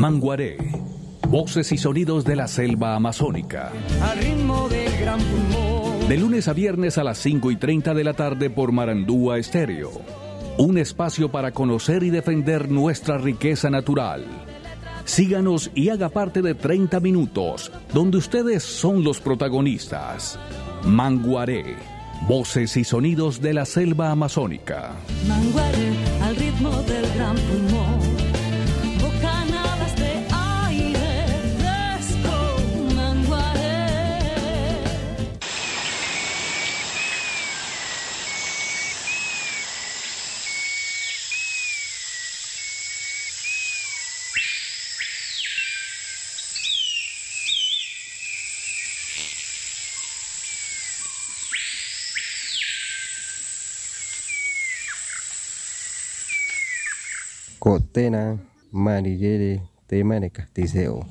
Manguaré. Voces y sonidos de la selva amazónica. Al ritmo del gran pulmón. De lunes a viernes a las 5:30 de la tarde por Marandúa Estéreo. Un espacio para conocer y defender nuestra riqueza natural. Síganos y haga parte de 30 minutos, donde ustedes son los protagonistas. Manguaré. Voces y sonidos de la selva amazónica. Manguaré, al ritmo del gran pulmón. Bocanadas de aire fresco. Manguaré. Cotena, Marillere, tema de Casticeo.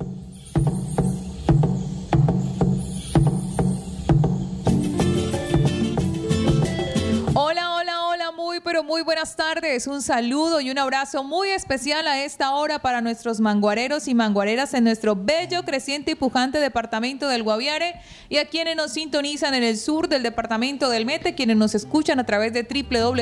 Muy buenas tardes, un saludo y un abrazo muy especial a esta hora para nuestros manguareros y manguareras en nuestro bello, creciente y pujante departamento del Guaviare, y a quienes nos sintonizan en el sur del departamento del Meta, quienes nos escuchan a través de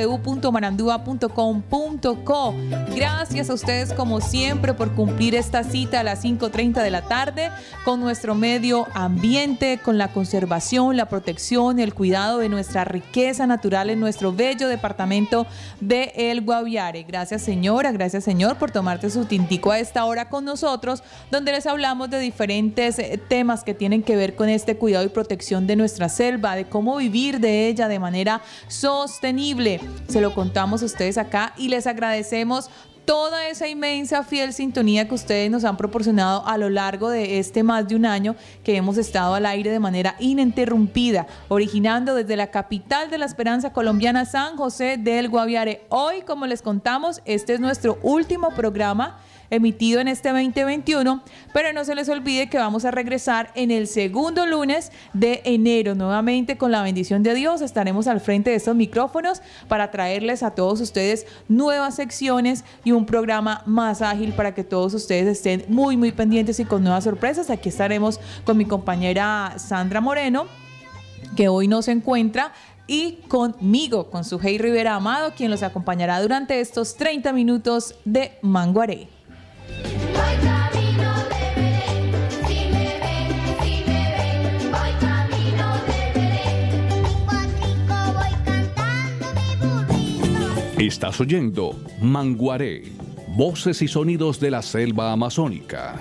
www.marandua.com.co. Gracias a ustedes como siempre por cumplir esta cita a las 5:30 de la tarde con nuestro medio ambiente, con la conservación, la protección y el cuidado de nuestra riqueza natural en nuestro bello departamento de El Guaviare. Gracias señora, gracias señor por tomarte su tintico a esta hora con nosotros, donde les hablamos de diferentes temas que tienen que ver con este cuidado y protección de nuestra selva, de cómo vivir de ella de manera sostenible. Se lo contamos a ustedes acá y les agradecemos toda esa inmensa fiel sintonía que ustedes nos han proporcionado a lo largo de este más de un año que hemos estado al aire de manera ininterrumpida, originando desde la capital de la esperanza colombiana, San José del Guaviare. Hoy, como les contamos, este es nuestro último programa emitido en este 2021, pero no se les olvide que vamos a regresar en el segundo lunes de enero. Nuevamente, con la bendición de Dios, estaremos al frente de estos micrófonos para traerles a todos ustedes nuevas secciones y un programa más ágil para que todos ustedes estén muy, muy pendientes y con nuevas sorpresas. Aquí estaremos con mi compañera Sandra Moreno, que hoy no se encuentra, y conmigo, con Sujei Rivera Amado, quien los acompañará durante estos 30 minutos de Manguaré. Voy camino de Belén, si me ven, voy camino de Belén. Cuatrico voy cantando mi burrito. Estás oyendo Manguaré. Voces y sonidos de la selva amazónica.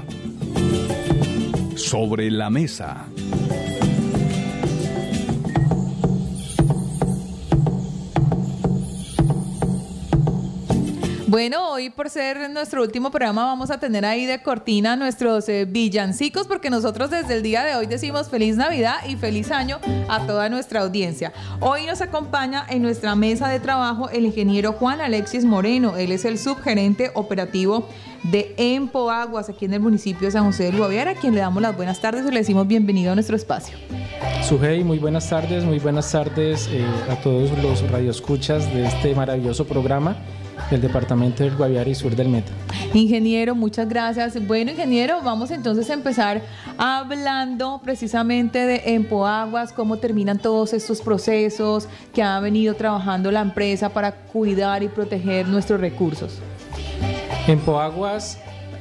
Sobre la mesa. Bueno, hoy por ser nuestro último programa vamos a tener ahí de cortina nuestros villancicos, porque nosotros desde el día de hoy decimos feliz Navidad y feliz año a toda nuestra audiencia. Hoy nos acompaña en nuestra mesa de trabajo el ingeniero Juan Alexis Moreno. Él es el subgerente operativo de Empoaguas aquí en el municipio de San José del Guaviare, a quien le damos las buenas tardes y le decimos bienvenido a nuestro espacio. Sujei, muy buenas tardes a todos los radioescuchas de este maravilloso programa del departamento del Guaviare y sur del Meta. Ingeniero, muchas gracias. Bueno, ingeniero, vamos entonces a empezar hablando precisamente de Empoaguas, cómo terminan todos estos procesos que ha venido trabajando la empresa para cuidar y proteger nuestros recursos. Empoaguas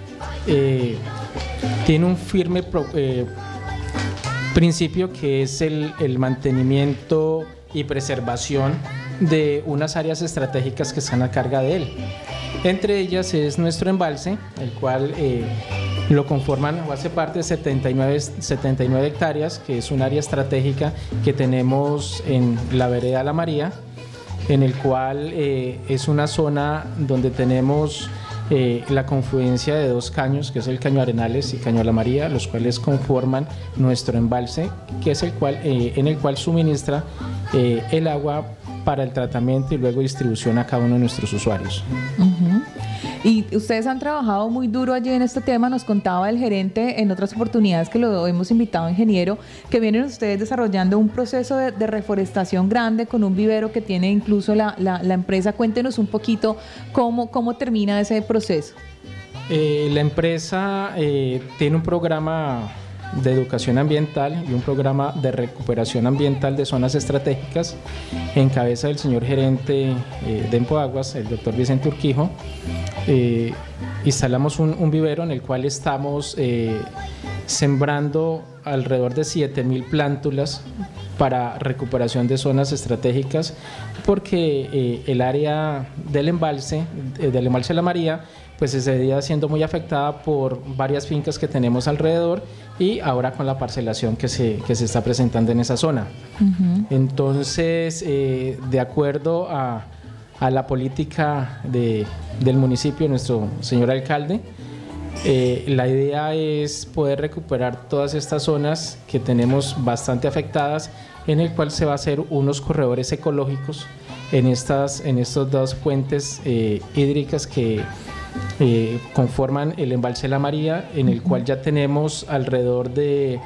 tiene un firme principio que es el mantenimiento y preservación de unas áreas estratégicas que están a carga de él. Entre ellas es nuestro embalse, el cual lo conforman o hace parte de 79 hectáreas, que es un área estratégica que tenemos en la vereda La María, en el cual es una zona donde tenemos la confluencia de dos caños, que es el caño Arenales y caño La María, los cuales conforman nuestro embalse, que es en el cual suministra el agua para el tratamiento y luego distribución a cada uno de nuestros usuarios. Uh-huh. Y ustedes han trabajado muy duro allí en este tema. Nos contaba el gerente en otras oportunidades que lo hemos invitado, ingeniero, que vienen ustedes desarrollando un proceso de reforestación grande con un vivero que tiene incluso la empresa. Cuéntenos un poquito cómo termina ese proceso. La empresa tiene un programa de educación ambiental y un programa de recuperación ambiental de zonas estratégicas en cabeza del señor gerente de Empoaguas, el doctor Vicente Urquijo. Instalamos un vivero en el cual estamos sembrando alrededor de 7.000 plántulas para recuperación de zonas estratégicas, porque el área del embalse de la María, pues se seguía siendo muy afectada por varias fincas que tenemos alrededor y ahora con la parcelación que se está presentando en esa zona. Entonces, de acuerdo a la política del municipio, nuestro señor alcalde, la idea es poder recuperar todas estas zonas que tenemos bastante afectadas, en el cual se va a hacer unos corredores ecológicos en estos dos fuentes hídricas que conforman el embalse de la María, en el cual ya tenemos alrededor de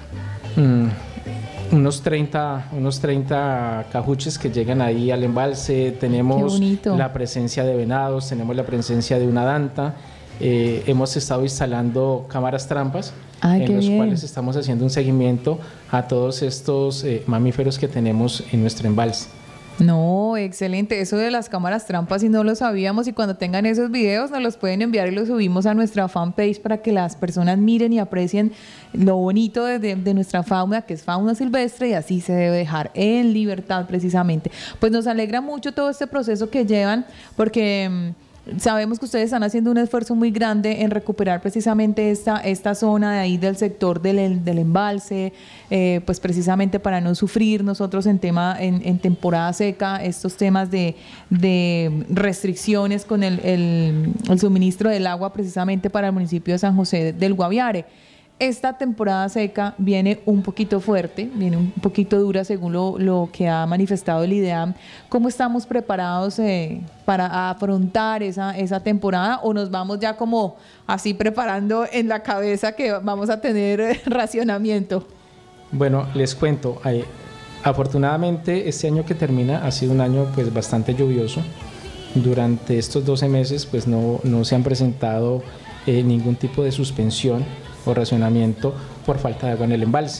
unos 30 cajuches que llegan ahí al embalse. Tenemos la presencia de venados, tenemos la presencia de una danta. Hemos estado instalando cámaras trampas en los cuales estamos haciendo un seguimiento a todos estos mamíferos que tenemos en nuestro embalse. No, excelente. Eso de las cámaras trampas sí no lo sabíamos, y cuando tengan esos videos nos los pueden enviar y los subimos a nuestra fanpage para que las personas miren y aprecien lo bonito de nuestra fauna, que es fauna silvestre, y así se debe dejar en libertad precisamente. Pues nos alegra mucho todo este proceso que llevan, porque sabemos que ustedes están haciendo un esfuerzo muy grande en recuperar precisamente esta zona de ahí del sector del embalse, pues precisamente para no sufrir nosotros en temporada seca estos temas de restricciones con el suministro del agua precisamente para el municipio de San José del Guaviare. Esta temporada seca viene un poquito fuerte, viene un poquito dura según lo que ha manifestado el IDEAM. ¿Cómo estamos preparados para afrontar esa temporada, o nos vamos ya como así preparando en la cabeza que vamos a tener racionamiento? Bueno, les cuento, afortunadamente este año que termina ha sido un año pues bastante lluvioso. Durante estos 12 meses pues no se han presentado ningún tipo de suspensión o racionamiento por falta de agua en el embalse.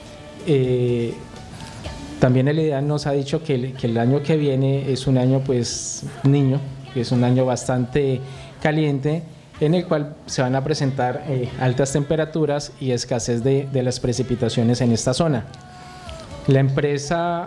También el IDEAM nos ha dicho que el año que viene es un año pues niño, que es un año bastante caliente, en el cual se van a presentar altas temperaturas y escasez de las precipitaciones en esta zona. La empresa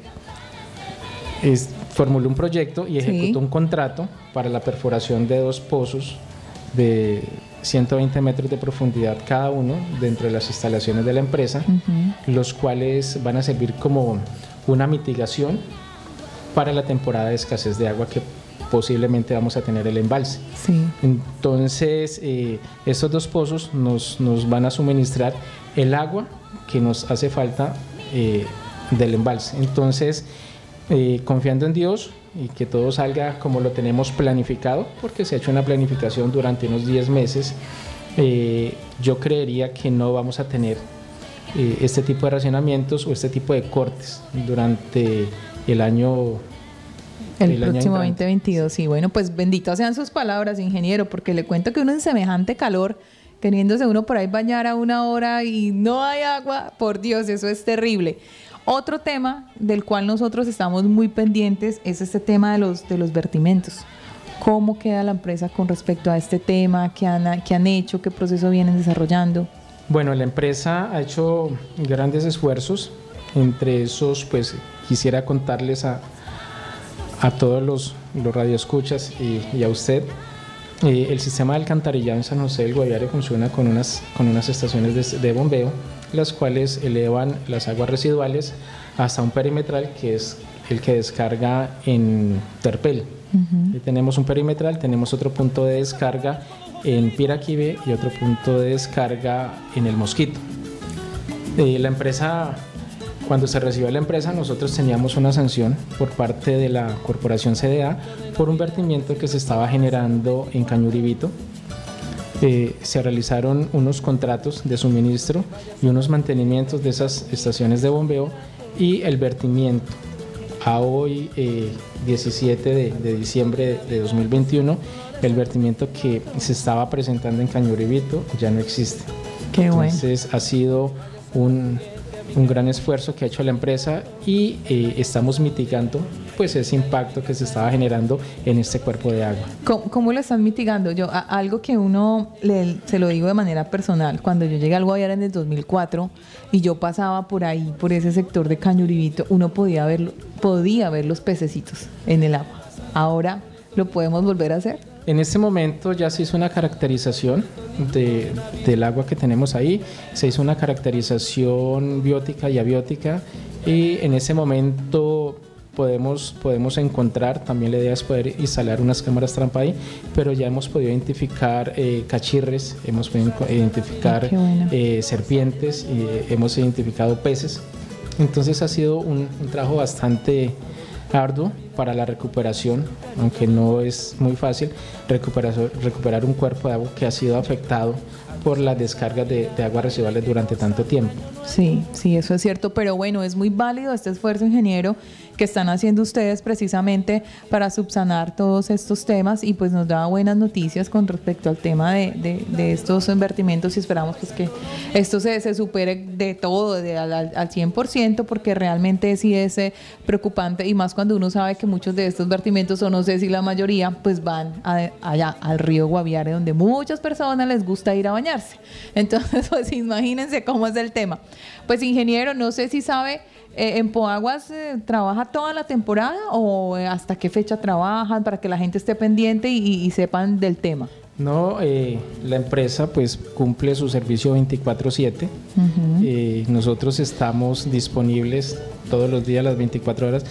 formuló un proyecto y ejecutó un contrato para la perforación de 2 pozos de 120 metros de profundidad cada uno dentro de las instalaciones de la empresa, los cuales van a servir como una mitigación para la temporada de escasez de agua que posiblemente vamos a tener el embalse. Entonces, estos 2 pozos nos van a suministrar el agua que nos hace falta del embalse. Entonces, confiando en Dios y que todo salga como lo tenemos planificado, porque se ha hecho una planificación durante unos 10 meses, yo creería que no vamos a tener este tipo de racionamientos o este tipo de cortes durante el año. El próximo 2022, sí. Bueno, pues benditas sean sus palabras, ingeniero, porque le cuento que uno en semejante calor, queriéndose uno por ahí bañar a 1 hora y no hay agua, por Dios, eso es terrible. Otro tema del cual nosotros estamos muy pendientes es este tema de los vertimentos. ¿Cómo queda la empresa con respecto a este tema? ¿Qué han hecho? ¿Qué proceso vienen desarrollando? Bueno, la empresa ha hecho grandes esfuerzos. Entre esos, pues quisiera contarles a todos los radioescuchas y a usted. El sistema de alcantarillado en San José del Guaviare funciona con unas estaciones de bombeo, las cuales elevan las aguas residuales hasta un perimetral, que es el que descarga en Terpel. Tenemos un perimetral, tenemos otro punto de descarga en Piraquive y otro punto de descarga en El Mosquito. La empresa, cuando se recibió la empresa, nosotros teníamos una sanción por parte de la corporación CDA por un vertimiento que se estaba generando en Cañuribito. Se realizaron unos contratos de suministro y unos mantenimientos de esas estaciones de bombeo, y el vertimiento a hoy 17 de diciembre de 2021 el vertimiento que se estaba presentando en Cañuribito ya no existe. Qué bueno. Entonces ha sido un gran esfuerzo que ha hecho la empresa y estamos mitigando pues ese impacto que se estaba generando en este cuerpo de agua. ¿Cómo lo están mitigando? Algo que se lo digo de manera personal, cuando yo llegué al Guaviare en el 2004 y yo pasaba por ahí, por ese sector de Cañuribito, uno podía ver los pececitos en el agua. Ahora lo podemos volver a hacer. En este momento ya se hizo una caracterización del agua que tenemos ahí, se hizo una caracterización biótica y abiótica y en ese momento podemos encontrar, también la idea es poder instalar unas cámaras trampa ahí, pero ya hemos podido identificar cachirres, hemos podido identificar bueno. serpientes, hemos identificado peces, entonces ha sido un trabajo bastante arduo para la recuperación, aunque no es muy fácil recuperar un cuerpo de agua que ha sido afectado por las descargas de aguas residuales durante tanto tiempo. Sí, eso es cierto, pero bueno, es muy válido este esfuerzo, ingeniero, que están haciendo ustedes precisamente para subsanar todos estos temas y pues nos da buenas noticias con respecto al tema de estos invertimientos y esperamos pues que esto se supere de todo, al 100%, porque realmente sí es preocupante y más cuando uno sabe que muchos de estos vertimientos, o no sé si la mayoría, pues van allá al río Guaviare, donde muchas personas les gusta ir a bañarse. Entonces, pues imagínense cómo es el tema. Pues ingeniero, no sé si sabe, ¿en Poaguas trabaja toda la temporada o hasta qué fecha trabajan para que la gente esté pendiente y sepan del tema? No, la empresa pues cumple su servicio 24/7. Nosotros estamos disponibles todos los días, las 24 horas,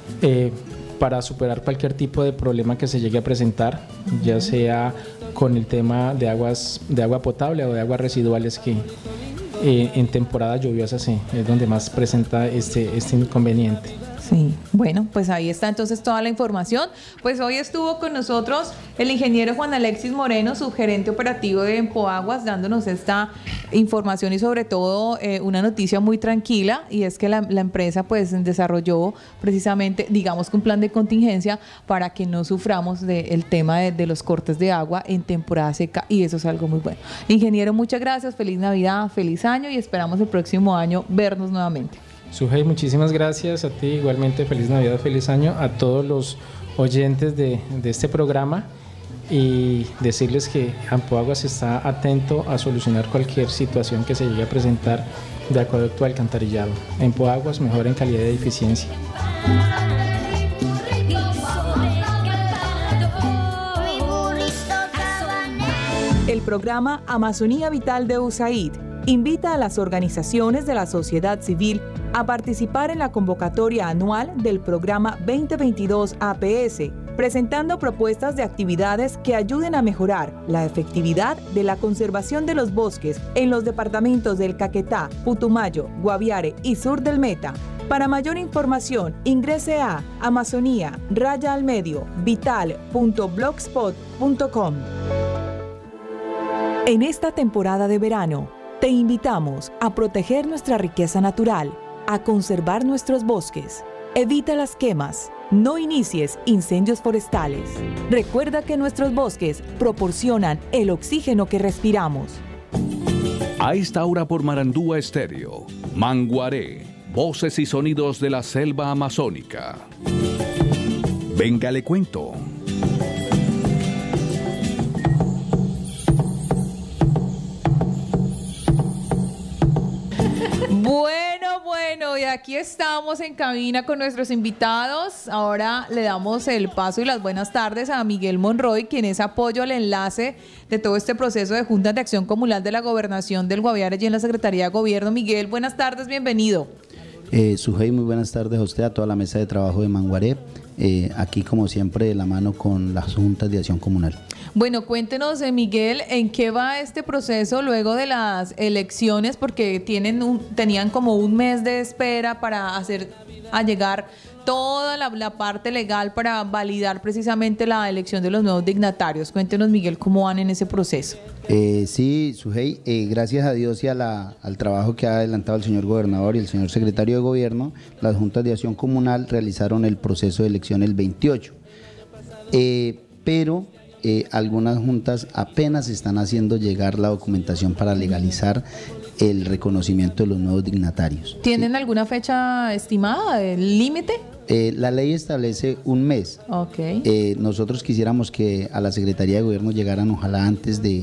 para superar cualquier tipo de problema que se llegue a presentar, ya sea con el tema de agua potable o de aguas residuales que en temporada lluviosa es donde más presenta este inconveniente. Sí, bueno, pues ahí está entonces toda la información. Pues hoy estuvo con nosotros el ingeniero Juan Alexis Moreno, subgerente operativo de Empoaguas, dándonos esta información y sobre todo una noticia muy tranquila, y es que la empresa pues desarrolló precisamente, digamos que un plan de contingencia para que no suframos del tema de los cortes de agua en temporada seca, y eso es algo muy bueno. Ingeniero, muchas gracias, feliz Navidad, feliz año y esperamos el próximo año vernos nuevamente. Sujei, muchísimas gracias a ti, igualmente feliz Navidad, feliz año a todos los oyentes de este programa y decirles que Empoaguas está atento a solucionar cualquier situación que se llegue a presentar de acueducto o alcantarillado. Empoaguas, mejor en calidad y eficiencia. El programa Amazonía Vital de USAID invita a las organizaciones de la sociedad civil a participar en la convocatoria anual del programa 2022 APS, presentando propuestas de actividades que ayuden a mejorar la efectividad de la conservación de los bosques en los departamentos del Caquetá, Putumayo, Guaviare y Sur del Meta. Para mayor información, ingrese a amazonía-vital.blogspot.com. En esta temporada de verano, te invitamos a proteger nuestra riqueza natural, a conservar nuestros bosques. Evita las quemas, no inicies incendios forestales. Recuerda que nuestros bosques proporcionan el oxígeno que respiramos. A esta hora por Marandúa Estéreo, Manguaré, voces y sonidos de la selva amazónica. Venga, le cuento. Bueno, y aquí estamos en cabina con nuestros invitados. Ahora le damos el paso y las buenas tardes a Miguel Monroy, quien es apoyo al enlace de todo este proceso de Juntas de Acción Comunal de la Gobernación del Guaviare y en la Secretaría de Gobierno. Miguel, buenas tardes, bienvenido. Sujei, muy buenas tardes a usted, a toda la mesa de trabajo de Manguaré. Aquí como siempre de la mano con las Juntas de Acción Comunal. Bueno, cuéntenos, Miguel, ¿en qué va este proceso luego de las elecciones? Porque tenían como un mes de espera para llegar toda la parte legal para validar precisamente la elección de los nuevos dignatarios. Cuéntenos, Miguel, ¿cómo van en ese proceso? Sí, Sujei, gracias a Dios y al trabajo que ha adelantado el señor gobernador y el señor secretario de Gobierno, las Juntas de Acción Comunal realizaron el proceso de elección el 28. Pero algunas juntas apenas están haciendo llegar la documentación para legalizar el reconocimiento de los nuevos dignatarios. ¿Tienen alguna fecha estimada, el límite? La ley establece un mes. Ok. Nosotros quisiéramos que a la Secretaría de Gobierno llegaran ojalá antes del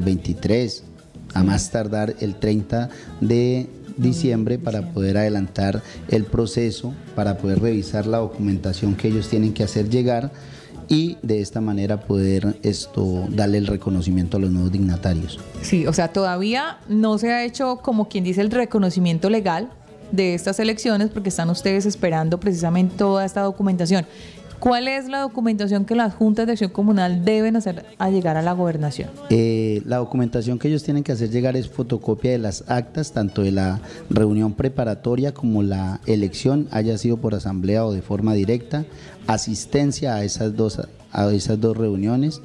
23, a más tardar el 30 de diciembre, para poder adelantar el proceso, para poder revisar la documentación que ellos tienen que hacer llegar y de esta manera poder darle el reconocimiento a los nuevos dignatarios. Sí, o sea, todavía no se ha hecho, como quien dice, el reconocimiento legal de estas elecciones porque están ustedes esperando precisamente toda esta documentación. ¿Cuál es la documentación que las juntas de acción comunal deben hacer a llegar a la gobernación? La documentación que ellos tienen que hacer llegar es fotocopia de las actas, tanto de la reunión preparatoria como la elección, haya sido por asamblea o de forma directa, asistencia a esas dos reuniones,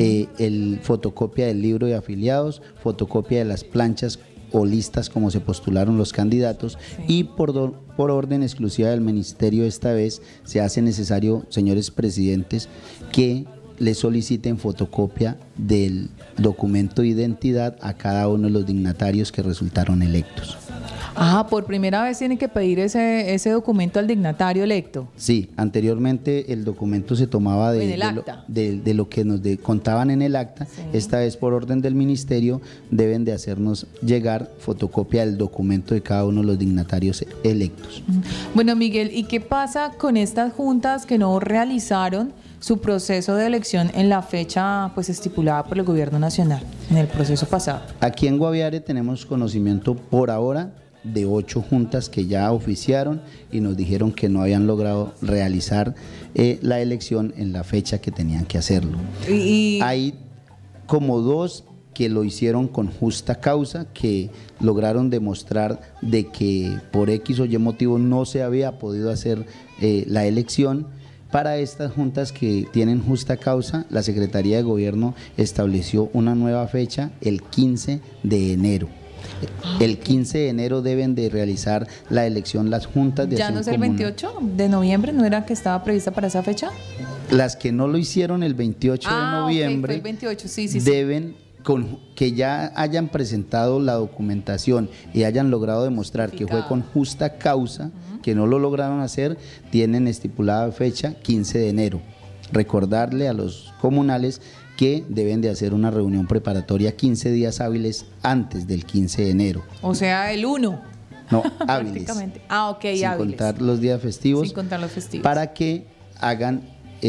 el fotocopia del libro de afiliados, fotocopia de las planchas o listas como se postularon los candidatos, y por orden exclusiva del ministerio esta vez se hace necesario, señores presidentes, que le soliciten fotocopia del documento de identidad a cada uno de los dignatarios que resultaron electos. Ah, por primera vez tienen que pedir ese documento al dignatario electo. Sí, anteriormente el documento se tomaba En el acta. de lo que nos contaban en el acta. Sí. Esta vez por orden del ministerio deben de hacernos llegar fotocopia del documento de cada uno de los dignatarios electos. Bueno, Miguel, ¿y qué pasa con estas juntas que no realizaron su proceso de elección en la fecha pues estipulada por el gobierno nacional, en el proceso pasado? Aquí en Guaviare tenemos conocimiento por ahora de 8 juntas que ya oficiaron y nos dijeron que no habían logrado realizar la elección en la fecha que tenían que hacerlo. Hay como 2 que lo hicieron con justa causa, que lograron demostrar de que por X o Y motivo no se había podido hacer la elección. Para estas juntas que tienen justa causa, la Secretaría de Gobierno estableció una nueva fecha, el 15 de enero. El 15 de enero deben de realizar la elección las juntas de ¿Ya acción no es el comunal. 28 de noviembre? ¿No era que estaba prevista para esa fecha? Las que no lo hicieron el 28 de Ok, noviembre fue el 28, sí. deben, que ya hayan presentado la documentación y hayan logrado demostrar que fue con justa causa, que no lo lograron hacer, tienen estipulada fecha 15 de enero. Recordarle a los comunales que deben de hacer una reunión preparatoria 15 días hábiles antes del 15 de enero. O sea, el 1. No, hábiles. Prácticamente. Ah, ok, Sin hábiles. contar los días festivos. Sin contar los festivos. Para que hagan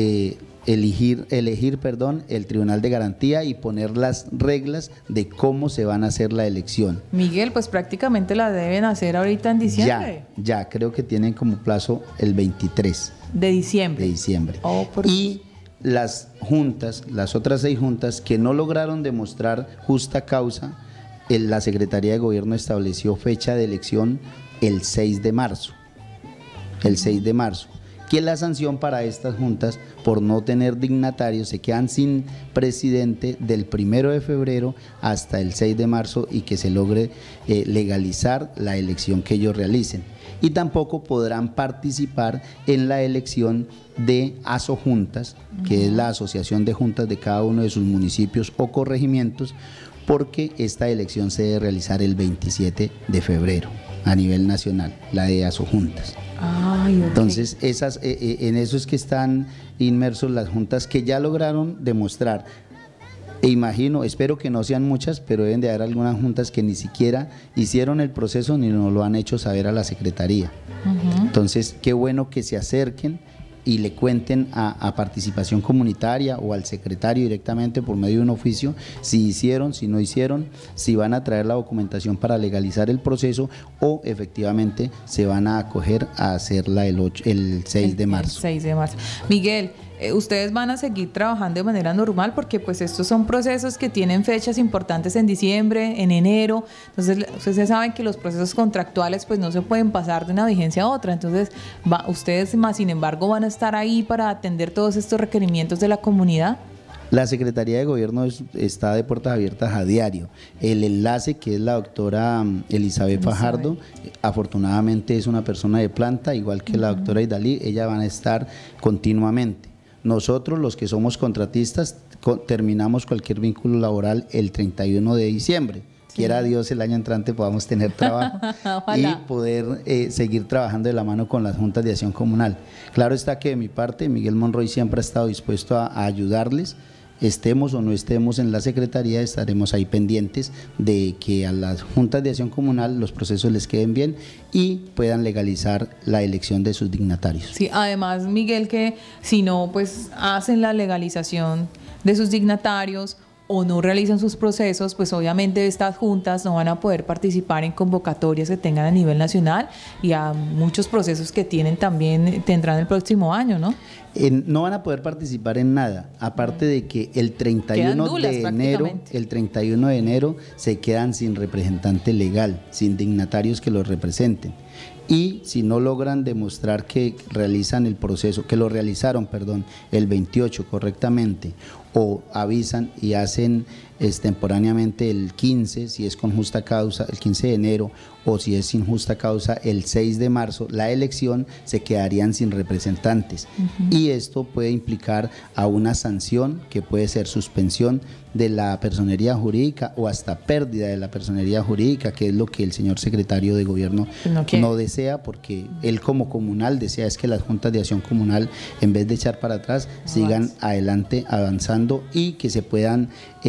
elegir el Tribunal de Garantía y poner las reglas de cómo se van a hacer la elección. Miguel, pues prácticamente la deben hacer ahorita en diciembre. Ya, creo que tienen como plazo el 23 De diciembre. de diciembre. Oh, por Y las juntas, las otras 6 juntas que no lograron demostrar justa causa, la Secretaría de Gobierno estableció fecha de elección el 6 de marzo. El 6 de marzo. Que la sanción para estas juntas, por no tener dignatarios, se quedan sin presidente del 1 de febrero hasta el 6 de marzo y que se logre legalizar la elección que ellos realicen. Y tampoco podrán participar en la elección de asojuntas, que es la asociación de juntas de cada uno de sus municipios o corregimientos, porque esta elección se debe realizar el 27 de febrero a nivel nacional, la de asojuntas. Ay, ok. Entonces, en eso es que están inmersos las juntas que ya lograron demostrar. E imagino, espero que no sean muchas, pero deben de haber algunas juntas que ni siquiera hicieron el proceso ni nos lo han hecho saber a la Secretaría. Entonces, qué bueno que se acerquen y le cuenten a Participación Comunitaria o al secretario directamente por medio de un oficio si hicieron, si no hicieron, si van a traer la documentación para legalizar el proceso o efectivamente se van a acoger a hacerla el 6 de marzo. El 6 de marzo. Miguel, ustedes van a seguir trabajando de manera normal porque pues estos son procesos que tienen fechas importantes en diciembre, en enero. Entonces ustedes saben que los procesos contractuales pues no se pueden pasar de una vigencia a otra. Entonces ustedes más sin embargo van a estar ahí para atender todos estos requerimientos de la comunidad. La Secretaría de Gobierno está de puertas abiertas a diario. El enlace, que es la doctora Elizabeth Fajardo, afortunadamente es una persona de planta, igual que la doctora Idalí, ellas van a estar continuamente. Nosotros, los que somos contratistas, terminamos cualquier vínculo laboral el 31 de diciembre. Quiera Dios el año entrante podamos tener trabajo y poder seguir trabajando de la mano con las juntas de acción comunal. Claro está que de mi parte Miguel Monroy siempre ha estado dispuesto a ayudarles, estemos o no estemos en la Secretaría, estaremos ahí pendientes de que a las juntas de acción comunal los procesos les queden bien y puedan legalizar la elección de sus dignatarios. Sí, además, Miguel, que si no, pues hacen la legalización de sus dignatarios o no realizan sus procesos, pues obviamente estas juntas no van a poder participar en convocatorias que tengan a nivel nacional y a muchos procesos que tendrán el próximo año, ¿no? No van a poder participar en nada, aparte de que el 31 de enero se quedan sin representante legal, sin dignatarios que los representen. Y si no logran demostrar que realizan el proceso, que lo realizaron, el 28 correctamente, o avisan y hacen extemporáneamente el 15, si es con justa causa, el 15 de enero, o si es sin justa causa, el 6 de marzo, la elección, se quedarían sin representantes. Y esto puede implicar a una sanción que puede ser suspensión de la personería jurídica o hasta pérdida de la personería jurídica, que es lo que el señor secretario de gobierno no desea, porque él como comunal desea es que las juntas de acción comunal, en vez de echar para atrás, sigan adelante avanzando y que se puedan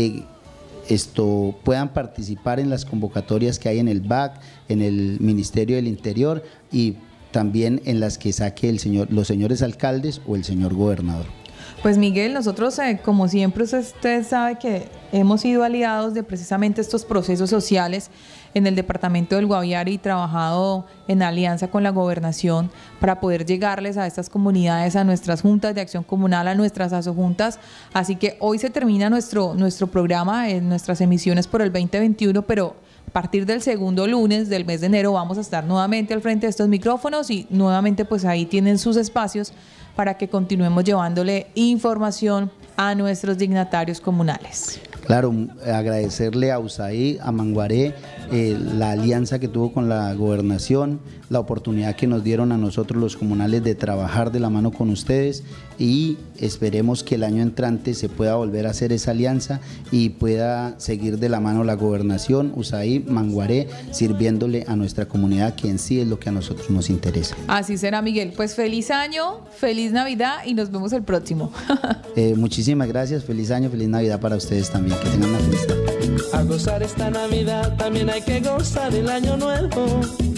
participar en las convocatorias que hay en el BAC, en el Ministerio del Interior y también en las que saque los señores alcaldes o el señor gobernador. Pues Miguel, nosotros como siempre usted sabe que hemos sido aliados de precisamente estos procesos sociales en el departamento del Guaviare y trabajado en alianza con la gobernación para poder llegarles a estas comunidades, a nuestras juntas de acción comunal, a nuestras asojuntas. Así que hoy se termina nuestro programa en nuestras emisiones por el 2021, pero a partir del segundo lunes del mes de enero vamos a estar nuevamente al frente de estos micrófonos y nuevamente pues ahí tienen sus espacios para que continuemos llevándole información a nuestros dignatarios comunales. Claro, agradecerle a USAID, a Manguaré, la alianza que tuvo con la gobernación, la oportunidad que nos dieron a nosotros los comunales de trabajar de la mano con ustedes y esperemos que el año entrante se pueda volver a hacer esa alianza y pueda seguir de la mano la gobernación, USAID, Manguaré, sirviéndole a nuestra comunidad, que en sí es lo que a nosotros nos interesa. Así será, Miguel. Pues feliz año, feliz Navidad y nos vemos el próximo. Muchísimas gracias, feliz año, feliz Navidad para ustedes también, que tengan una feliz tarde. A gozar esta Navidad también hay que gozar el año nuevo.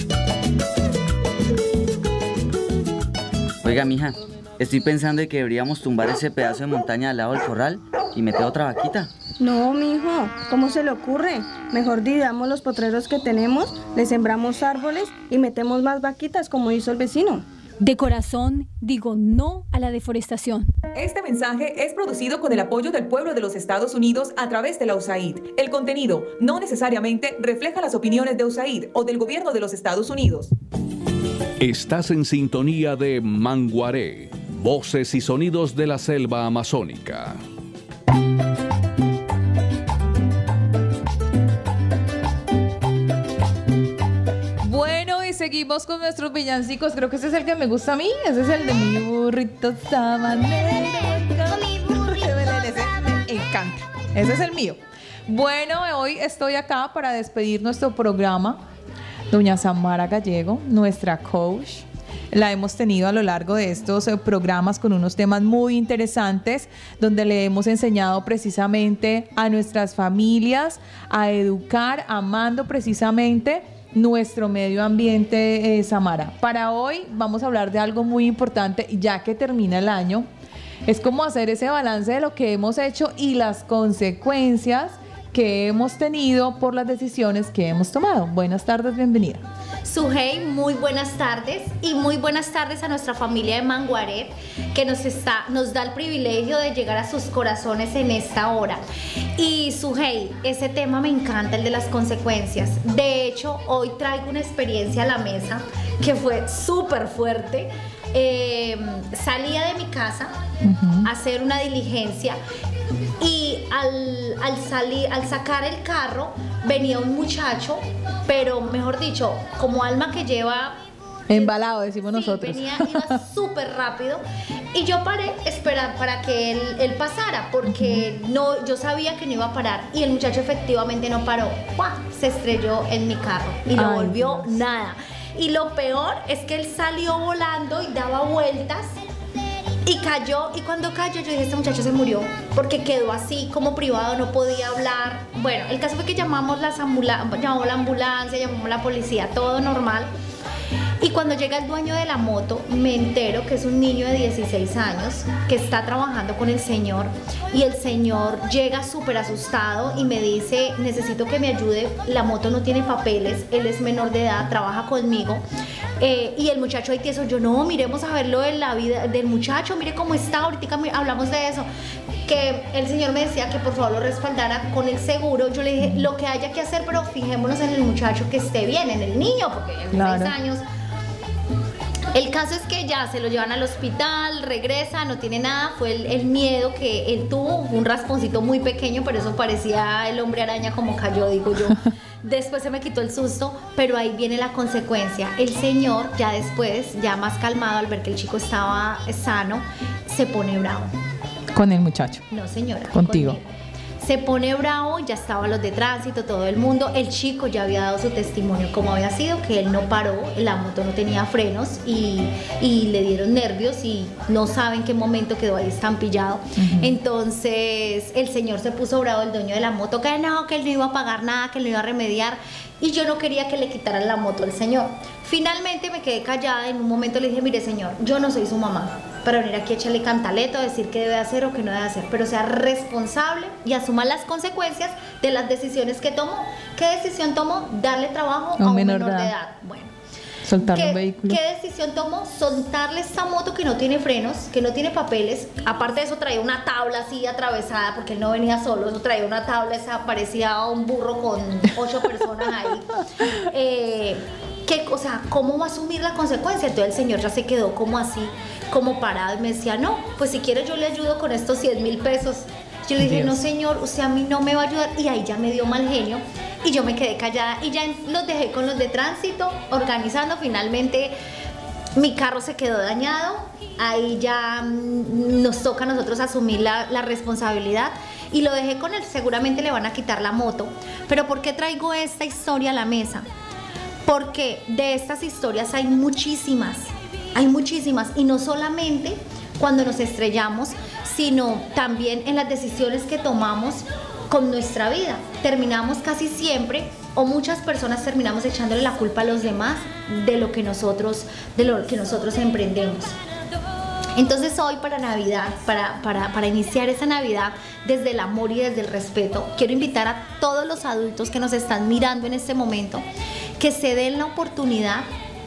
Oiga, mija, estoy pensando de que deberíamos tumbar ese pedazo de montaña al lado del corral y meter otra vaquita. No, mijo, ¿cómo se le ocurre? Mejor dividamos los potreros que tenemos, le sembramos árboles y metemos más vaquitas como hizo el vecino. De corazón, digo no a la deforestación. Este mensaje es producido con el apoyo del pueblo de los Estados Unidos a través de la USAID. El contenido no necesariamente refleja las opiniones de USAID o del gobierno de los Estados Unidos. Estás en sintonía de Manguaré, voces y sonidos de la selva amazónica. Seguimos con nuestros villancicos. Creo que ese es el que me gusta a mí. Ese es el de mi burrito sabanero. Me encanta. Ese es el mío. Bueno, hoy estoy acá para despedir nuestro programa. Doña Samara Gallego, nuestra coach. La hemos tenido a lo largo de estos programas con unos temas muy interesantes, donde le hemos enseñado precisamente a nuestras familias a educar, amando precisamente nuestro medio ambiente, Samara. Para hoy vamos a hablar de algo muy importante, ya que termina el año. Es como hacer ese balance de lo que hemos hecho y las consecuencias que hemos tenido por las decisiones que hemos tomado. Buenas tardes, bienvenida. Sujei, muy buenas tardes y muy buenas tardes a nuestra familia de Manguaré, que nos da el privilegio de llegar a sus corazones en esta hora. Y Sujei, ese tema me encanta, el de las consecuencias. De hecho, hoy traigo una experiencia a la mesa que fue súper fuerte. Salía de mi casa a hacer una diligencia y al sacar el carro venía un muchacho, pero mejor dicho, como alma que lleva Embalado, decimos nosotros. Iba súper rápido y yo paré esperar para que él pasara porque no, yo sabía que no iba a parar y el muchacho efectivamente no paró. ¡Pua! Se estrelló en mi carro y no volvió nada. Y lo peor es que él salió volando y daba vueltas y cayó, y cuando cayó yo dije, este muchacho se murió porque quedó así como privado, no podía hablar. Bueno, el caso fue que llamamos la ambulancia, llamamos la policía, todo normal. Y cuando llega el dueño de la moto, me entero que es un niño de 16 años que está trabajando con el señor y el señor llega súper asustado y me dice, necesito que me ayude, la moto no tiene papeles, él es menor de edad, trabaja conmigo. Y el muchacho ahí tieso, yo no, miremos a verlo en la vida del muchacho, mire cómo está, ahorita hablamos de eso. Que el señor me decía que por favor lo respaldara con el seguro. Yo le dije, lo que haya que hacer, pero fijémonos en el muchacho que esté bien, en el niño, porque ya 6 años. El caso es que ya se lo llevan al hospital, regresa, no tiene nada, fue el miedo que él tuvo, un rasponcito muy pequeño, pero eso parecía el hombre araña como cayó, digo yo. Después se me quitó el susto, pero ahí viene la consecuencia. El señor ya después, ya más calmado al ver que el chico estaba sano, se pone bravo. ¿Con el muchacho? No, señora. Contigo. Conmigo. Se pone bravo, ya estaban los de tránsito, todo el mundo. El chico ya había dado su testimonio, como había sido, que él no paró, la moto no tenía frenos y le dieron nervios y no sabe en qué momento quedó ahí estampillado. Entonces el señor se puso bravo, el dueño de la moto, que él no iba a pagar nada, que él no iba a remediar. Y yo no quería que le quitaran la moto al señor. Finalmente me quedé callada. En un momento le dije, mire señor, yo no soy su mamá para venir aquí a echarle cantaleto, a decir qué debe hacer o qué no debe hacer, pero sea responsable y asuma las consecuencias de las decisiones que tomó. ¿Qué decisión tomó? Darle trabajo a un menor de edad. Bueno, soltar un vehículo. ¿Qué decisión tomó? Soltarle esta moto que no tiene frenos, que no tiene papeles. Aparte de eso traía una tabla así atravesada, porque él no venía solo, eso traía una tabla, esa parecía un burro con 8 personas ahí. O sea, ¿cómo va a asumir la consecuencia? Entonces el señor ya se quedó como así, como parado y me decía, no, pues si quiere yo le ayudo con estos 100,000 pesos. Yo le dije, no señor, usted a mí no me va a ayudar. Y ahí ya me dio mal genio y yo me quedé callada y ya los dejé con los de tránsito organizando. Finalmente mi carro se quedó dañado, ahí ya nos toca a nosotros asumir la responsabilidad y lo dejé con él. Seguramente le van a quitar la moto. Pero ¿por qué traigo esta historia a la mesa? Porque de estas historias hay muchísimas y no solamente cuando nos estrellamos, sino también en las decisiones que tomamos con nuestra vida. Terminamos casi siempre, o muchas personas terminamos echándole la culpa a los demás de lo que nosotros emprendemos. Entonces hoy para Navidad, para iniciar esa Navidad desde el amor y desde el respeto, quiero invitar a todos los adultos que nos están mirando en este momento que se den la oportunidad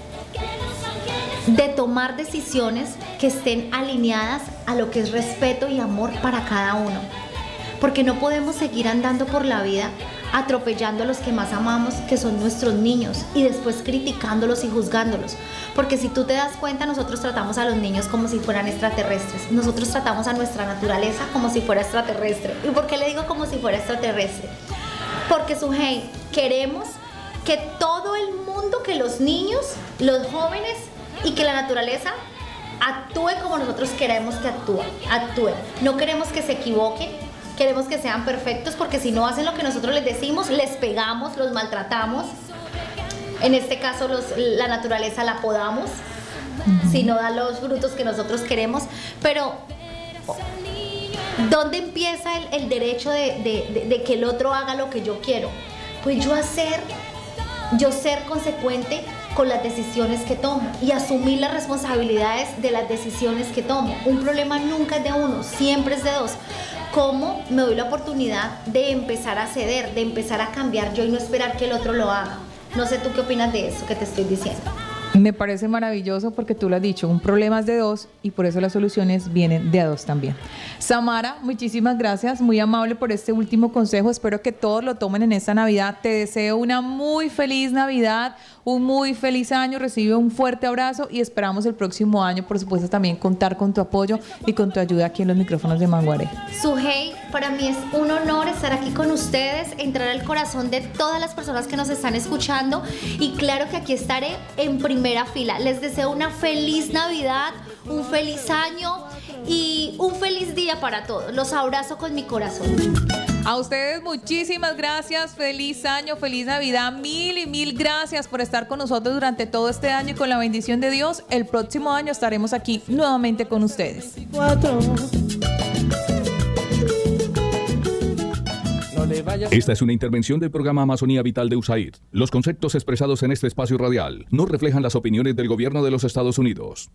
de tomar decisiones que estén alineadas a lo que es respeto y amor para cada uno. Porque no podemos seguir andando por la vida atropellando a los que más amamos, que son nuestros niños, y después criticándolos y juzgándolos. Porque si tú te das cuenta, nosotros tratamos a los niños como si fueran extraterrestres. Nosotros tratamos a nuestra naturaleza como si fuera extraterrestre. ¿Y por qué le digo como si fuera extraterrestre? Porque, Sujei, queremos que todo el mundo, que los niños, los jóvenes y que la naturaleza actúe como nosotros queremos que actúen. No queremos que se equivoquen, queremos que sean perfectos, porque si no hacen lo que nosotros les decimos, les pegamos, los maltratamos. En este caso la naturaleza la podamos, si no da los frutos que nosotros queremos. Pero ¿dónde empieza el derecho de que el otro haga lo que yo quiero? Pues yo ser consecuente con las decisiones que tomo y asumir las responsabilidades de las decisiones que tomo. Un problema nunca es de uno, siempre es de dos. ¿Cómo me doy la oportunidad de empezar a ceder, de empezar a cambiar yo y no esperar que el otro lo haga? No sé tú qué opinas de eso que te estoy diciendo. Me parece maravilloso porque tú lo has dicho, un problema es de dos y por eso las soluciones vienen de a dos también. Samara, muchísimas gracias, muy amable por este último consejo. Espero que todos lo tomen en esta Navidad. Te deseo una muy feliz Navidad, un muy feliz año. Recibe un fuerte abrazo y esperamos el próximo año, por supuesto, también contar con tu apoyo y con tu ayuda aquí en los micrófonos de Manguaré. Sujei, para mí es un honor estar aquí con ustedes, entrar al corazón de todas las personas que nos están escuchando, y claro que aquí estaré en primer primera fila. Les deseo una feliz Navidad, un feliz año y un feliz día para todos. Los abrazo con mi corazón. A ustedes muchísimas gracias, feliz año, feliz Navidad, mil y mil gracias por estar con nosotros durante todo este año y con la bendición de Dios, el próximo año estaremos aquí nuevamente con ustedes. Esta es una intervención del programa Amazonía Vital de USAID. Los conceptos expresados en este espacio radial no reflejan las opiniones del gobierno de los Estados Unidos.